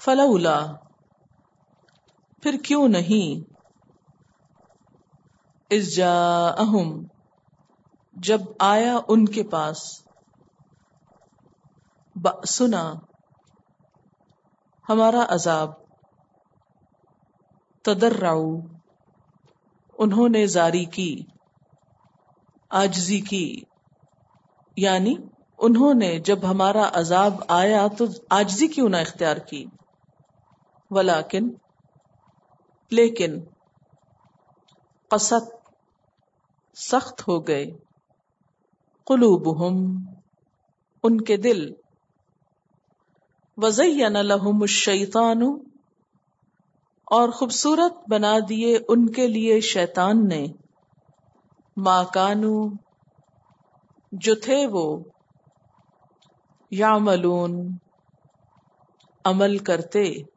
فلولا پھر کیوں نہیں، اذ جاءہم جب آیا ان کے پاس، بأسنا ہمارا عذاب، تضرعوا انہوں نے زاری کی، عاجزی کی، یعنی انہوں نے جب ہمارا عذاب آیا تو عاجزی کیوں نہ اختیار کی، ولیکن لیکن قست سخت ہو گئے، قلوبہم ان کے دل، وزین لہم الشیطان اور خوبصورت بنا دیے ان کے لیے شیطان نے، ما کانوا جو تھے وہ، یعملون عمل کرتے،